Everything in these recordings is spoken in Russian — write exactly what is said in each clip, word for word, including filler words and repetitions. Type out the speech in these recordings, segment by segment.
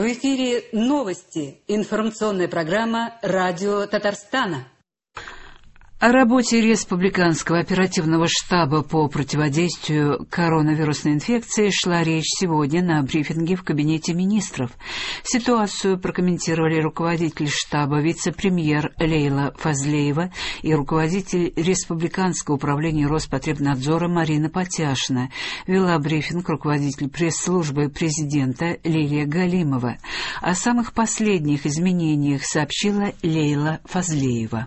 В эфире новости. Информационная программа «Радио Татарстана». О работе Республиканского оперативного штаба по противодействию коронавирусной инфекции шла речь сегодня на брифинге в Кабинете министров. Ситуацию прокомментировали руководитель штаба, вице-премьер Лейла Фазлеева и руководитель Республиканского управления Роспотребнадзора Марина Потяшина. Вела брифинг руководитель пресс-службы президента Лилия Галимова. О самых последних изменениях сообщила Лейла Фазлеева.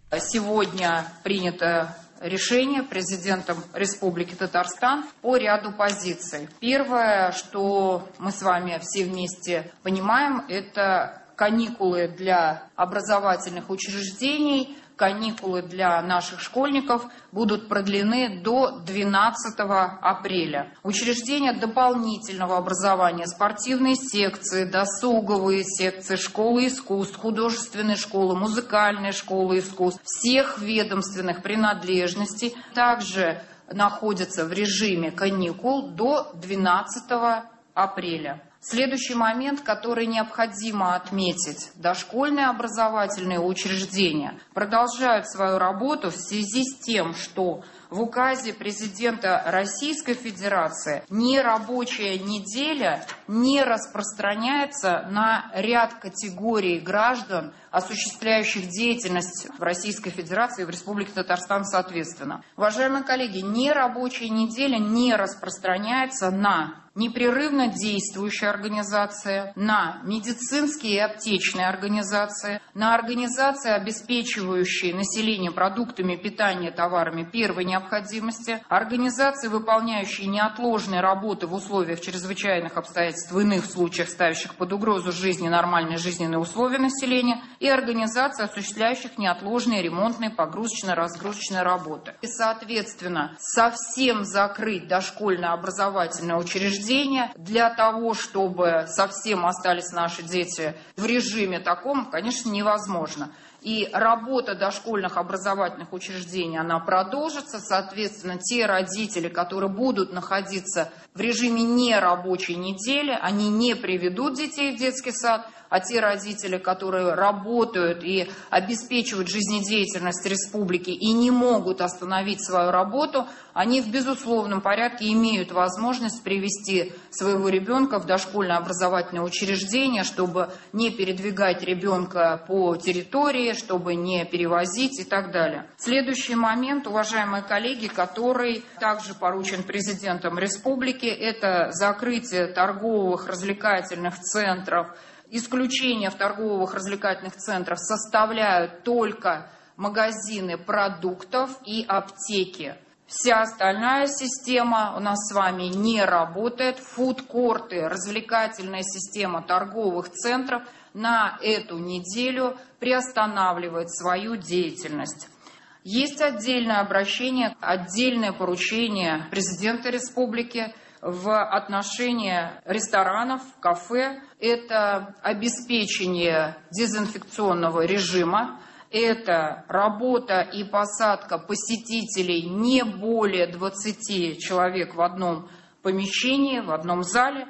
Сегодня принято решение президентом Республики Татарстан по ряду позиций. Первое, что мы с вами все вместе понимаем, это каникулы для образовательных учреждений, каникулы для наших школьников будут продлены до двенадцатого апреля. Учреждения дополнительного образования, спортивные секции, досуговые секции, школы искусств, художественные школы, музыкальные школы искусств, всех ведомственных принадлежностей также находятся в режиме каникул до двенадцатого апреля. Следующий момент, который необходимо отметить. Дошкольные образовательные учреждения продолжают свою работу в связи с тем, что в указе президента Российской Федерации нерабочая неделя не распространяется на ряд категорий граждан, осуществляющих деятельность в Российской Федерации и в Республике Татарстан соответственно. Уважаемые коллеги, нерабочая неделя не распространяется на непрерывно действующие организации, на медицинские и аптечные организации, на организации, обеспечивающие население продуктами питания, товарами первой необходимости, организации, выполняющие неотложные работы в условиях чрезвычайных обстоятельств, в иных случаях ставящих под угрозу жизни, нормальные жизненные условия населения, и организации, осуществляющих неотложные ремонтные, погрузочно-разгрузочные работы. И, соответственно, совсем закрыть дошкольное образовательное учреждение для того, чтобы совсем остались наши дети в режиме таком, конечно, невозможно. И работа дошкольных образовательных учреждений, она продолжится. Соответственно, те родители, которые будут находиться в режиме нерабочей недели, они не приведут детей в детский сад, а те родители, которые работают и обеспечивают жизнедеятельность республики и не могут остановить свою работу, они в безусловном порядке имеют возможность привести своего ребенка в дошкольное образовательное учреждение, чтобы не передвигать ребенка по территории, чтобы не перевозить и так далее. Следующий момент, уважаемые коллеги, который также поручен президентом республики, это закрытие торговых развлекательных центров. Исключение в торговых развлекательных центрах составляют только магазины продуктов и аптеки. Вся остальная система у нас с вами не работает. Фудкорты, развлекательная система торговых центров на эту неделю приостанавливает свою деятельность. Есть отдельное обращение, отдельное поручение президента республики в отношении ресторанов, кафе. Это обеспечение дезинфекционного режима, это работа и посадка посетителей не более двадцати человек в одном помещении, в одном зале.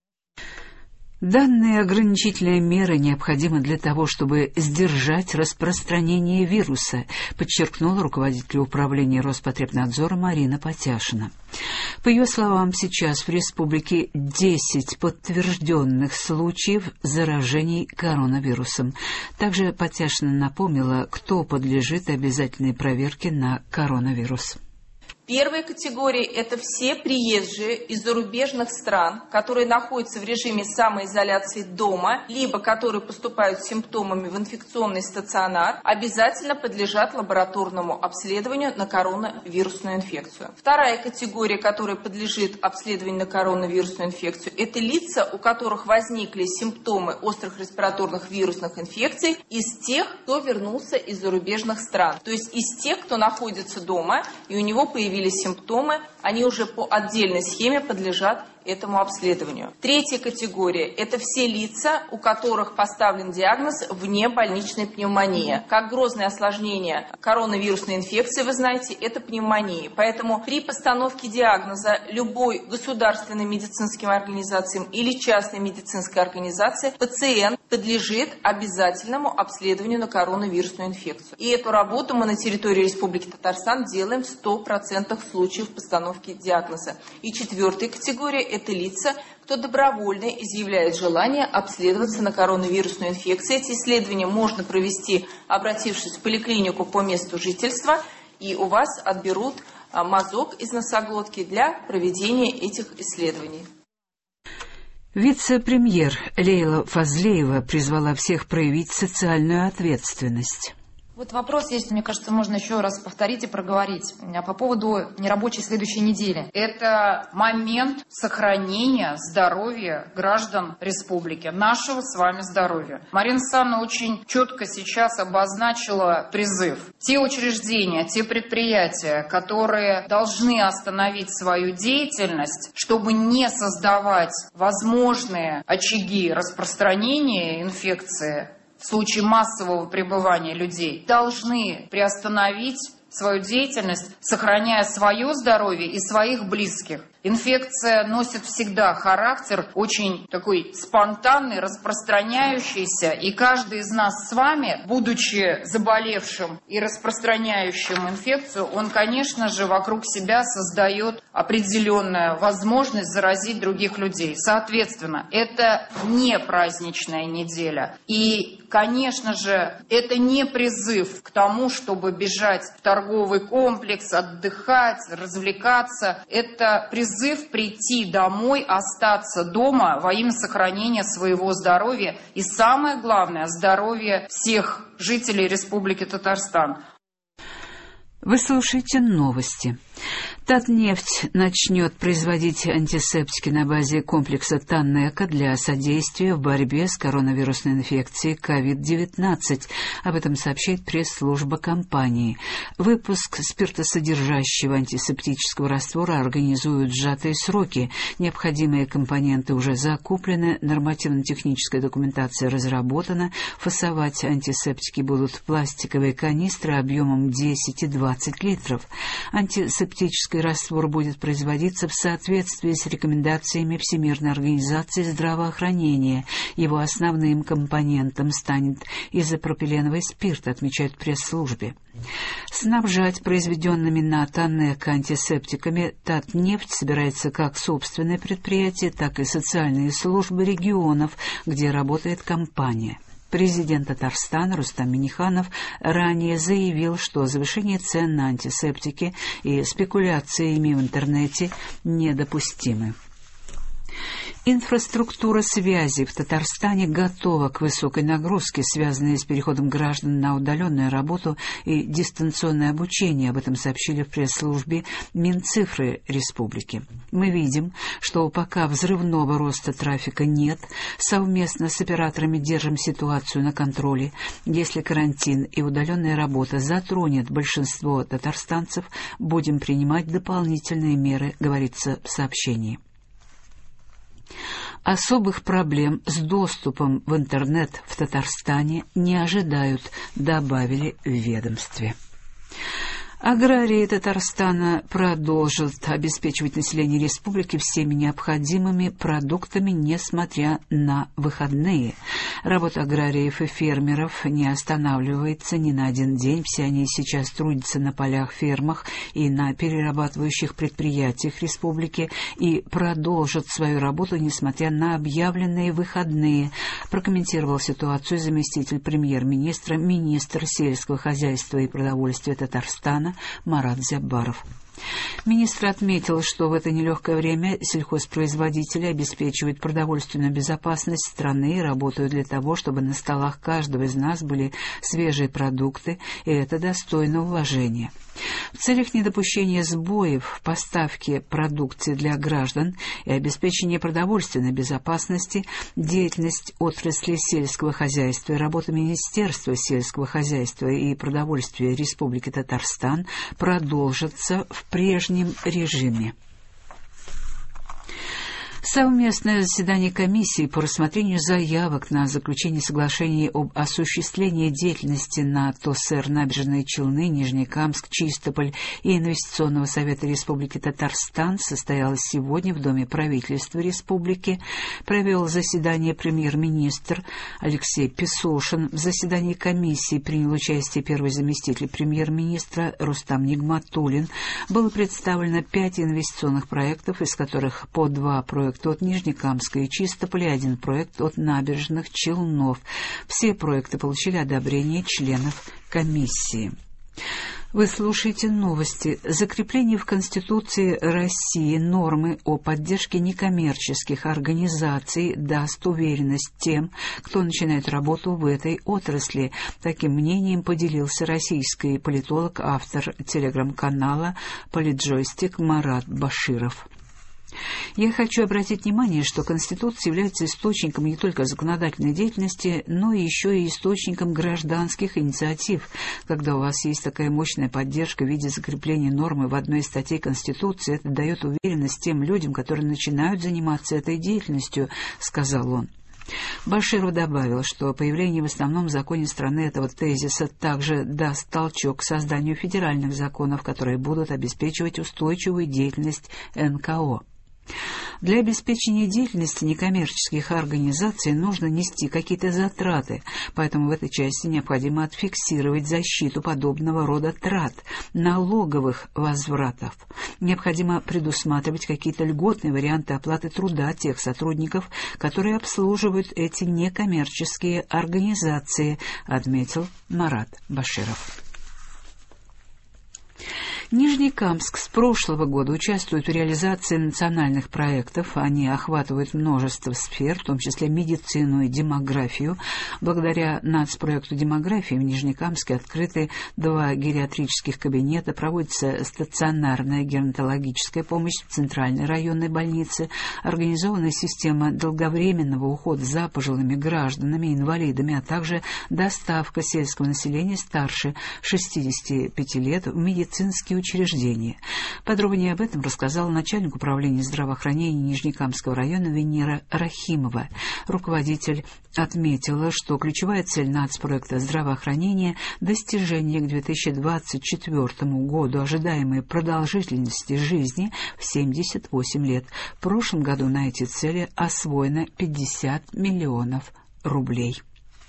Данные ограничительные меры необходимы для того, чтобы сдержать распространение вируса, подчеркнула руководитель управления Роспотребнадзора Марина Потяшина. По ее словам, сейчас в республике десять подтвержденных случаев заражений коронавирусом. Также Потяшина напомнила, кто подлежит обязательной проверке на коронавирус. Первая категория – это все приезжие из зарубежных стран, которые находятся в режиме самоизоляции дома, либо которые поступают с симптомами в инфекционный стационар, обязательно подлежат лабораторному обследованию на коронавирусную инфекцию. Вторая категория, которая подлежит обследованию на коронавирусную инфекцию, это лица, у которых возникли симптомы острых респираторных вирусных инфекций из тех, кто вернулся из зарубежных стран. То есть из тех, кто находится дома и у него появились симптомы, они уже по отдельной схеме подлежат этому обследованию. Третья категория – это все лица, у которых поставлен диагноз внебольничная пневмония. Как грозное осложнение коронавирусной инфекции, вы знаете, это пневмония. Поэтому при постановке диагноза любой государственной медицинской организации или частной медицинской организации пациент подлежит обязательному обследованию на коронавирусную инфекцию. И эту работу мы на территории Республики Татарстан делаем в ста процентах случаев постановки диагноза. И четвертая категория – это лица, кто добровольно изъявляет желание обследоваться на коронавирусную инфекцию. Эти исследования можно провести, обратившись в поликлинику по месту жительства, и у вас отберут мазок из носоглотки для проведения этих исследований. Вице-премьер Лейла Фазлеева призвала всех проявить социальную ответственность. Вот вопрос есть, мне кажется, можно еще раз повторить и проговорить по поводу нерабочей следующей недели. Это момент сохранения здоровья граждан республики, нашего с вами здоровья. Марина Александровна очень четко сейчас обозначила призыв. Те учреждения, те предприятия, которые должны остановить свою деятельность, чтобы не создавать возможные очаги распространения инфекции, в случае массового пребывания людей, должны приостановить свою деятельность, сохраняя свое здоровье и своих близких. Инфекция носит всегда характер очень такой спонтанный, распространяющийся, и каждый из нас с вами, будучи заболевшим и распространяющим инфекцию, он, конечно же, вокруг себя создает определенную возможность заразить других людей. Соответственно, это не праздничная неделя. И, конечно же, это не призыв к тому, чтобы бежать в торговый комплекс, отдыхать, развлекаться. Это призыв Призыв прийти домой, остаться дома во имя сохранения своего здоровья и, самое главное, здоровья всех жителей Республики Татарстан. Вы слушаете новости. Татнефть начнет производить антисептики на базе комплекса Таннека для содействия в борьбе с коронавирусной инфекцией ковид девятнадцать. Об этом сообщает пресс-служба компании. Выпуск спиртосодержащего антисептического раствора организуют в сжатые сроки. Необходимые компоненты уже закуплены, нормативно-техническая документация разработана. Фасовать антисептики будут в пластиковые канистры объемом десять и двадцать литров. Антисептический раствор будет производиться в соответствии с рекомендациями Всемирной организации здравоохранения. Его основным компонентом станет изопропиленовый спирт, отмечают в пресс-службе. Снабжать произведенными на Таннек антисептиками Татнефть собирается как собственное предприятие, так и социальные службы регионов, где работает компания. Президент Татарстана Рустам Минниханов ранее заявил, что завышение цен на антисептики и спекуляции ими в интернете недопустимы. Инфраструктура связи в Татарстане готова к высокой нагрузке, связанной с переходом граждан на удаленную работу и дистанционное обучение. Об этом сообщили в пресс-службе Минцифры Республики. Мы видим, что пока взрывного роста трафика нет, совместно с операторами держим ситуацию на контроле. Если карантин и удаленная работа затронет большинство татарстанцев, будем принимать дополнительные меры, говорится в сообщении. Особых проблем с доступом в интернет в Татарстане не ожидают, добавили в ведомстве. Аграрии Татарстана продолжат обеспечивать население республики всеми необходимыми продуктами, несмотря на выходные. Работа аграриев и фермеров не останавливается ни на один день. Все они сейчас трудятся на полях, фермах и на перерабатывающих предприятиях республики и продолжат свою работу, несмотря на объявленные выходные, прокомментировал ситуацию заместитель премьер-министра, министр сельского хозяйства и продовольствия Татарстана Марат Зяббаров. Министр отметил, что в это нелегкое время сельхозпроизводители обеспечивают продовольственную безопасность страны и работают для того, чтобы на столах каждого из нас были свежие продукты, и это достойно уважения. В целях недопущения сбоев в поставке продукции для граждан и обеспечения продовольственной безопасности деятельность отрасли сельского хозяйства и работа Министерства сельского хозяйства и продовольствия Республики Татарстан продолжатся в прежнем режиме. Совместное заседание комиссии по рассмотрению заявок на заключение соглашений об осуществлении деятельности на ТОСР «Набережные Челны», Нижнекамск, Чистополь и Инвестиционного совета Республики Татарстан состоялось сегодня в Доме правительства Республики. Провел заседание премьер-министр Алексей Песошин. В заседании комиссии принял участие первый заместитель премьер-министра Рустам Нигматуллин. Было представлено пять инвестиционных проектов, из которых по два проекта от Нижнекамска и Чистополя, один проект от Набережных Челнов. Все проекты получили одобрение членов комиссии. Вы слушаете новости. Закрепление в Конституции России нормы о поддержке некоммерческих организаций даст уверенность тем, кто начинает работу в этой отрасли. Таким мнением поделился российский политолог, автор телеграм-канала «Политджойстик» Марат Баширов. Я хочу обратить внимание, что Конституция является источником не только законодательной деятельности, но еще и источником гражданских инициатив. Когда у вас есть такая мощная поддержка в виде закрепления нормы в одной из статей Конституции, это дает уверенность тем людям, которые начинают заниматься этой деятельностью, сказал он. Баширов добавил, что появление в основном законе страны этого тезиса также даст толчок к созданию федеральных законов, которые будут обеспечивать устойчивую деятельность эн ка о. Для обеспечения деятельности некоммерческих организаций нужно нести какие-то затраты, поэтому в этой части необходимо отфиксировать защиту подобного рода трат, налоговых возвратов. Необходимо предусматривать какие-то льготные варианты оплаты труда тех сотрудников, которые обслуживают эти некоммерческие организации, отметил Марат Баширов. Нижнекамск с прошлого года участвует в реализации национальных проектов. Они охватывают множество сфер, в том числе медицину и демографию. Благодаря нацпроекту демографии в Нижнекамске открыты два гериатрических кабинета, проводится стационарная геронтологическая помощь в Центральной районной больнице, организована система долговременного ухода за пожилыми гражданами, инвалидами, а также доставка сельского населения старше шестидесяти пяти лет в медицинские учреждения. Подробнее об этом рассказала начальник управления здравоохранения Нижнекамского района Венера Рахимова. Руководитель отметила, что ключевая цель нацпроекта здравоохранения – достижение к две тысячи двадцать четвёртому году ожидаемой продолжительности жизни в семьдесят восемь лет. В прошлом году на эти цели освоено пятьдесят миллионов рублей.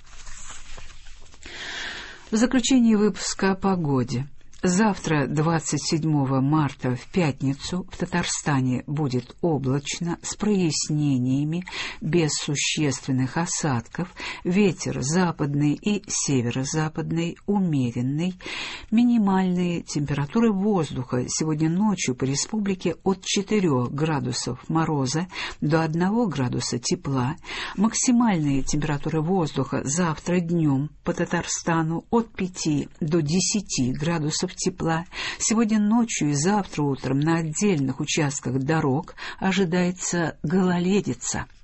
В заключении выпуска о погоде. Завтра, двадцать седьмого марта, в пятницу, в Татарстане будет облачно, с прояснениями, без существенных осадков, ветер западный и северо-западный, умеренный, минимальные температуры воздуха сегодня ночью по республике от четырёх градусов мороза до одного градуса тепла, максимальные температуры воздуха завтра днем по Татарстану от пяти до десяти градусов тепла. Сегодня ночью и завтра утром на отдельных участках дорог ожидается гололедица.